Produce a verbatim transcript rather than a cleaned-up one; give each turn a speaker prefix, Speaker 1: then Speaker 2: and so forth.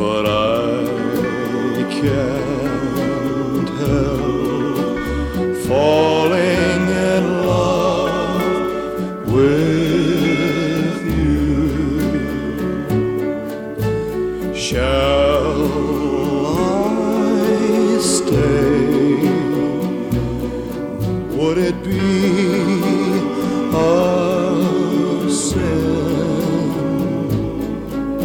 Speaker 1: but I can't help falling in love with you. Shall I stay? Would it be a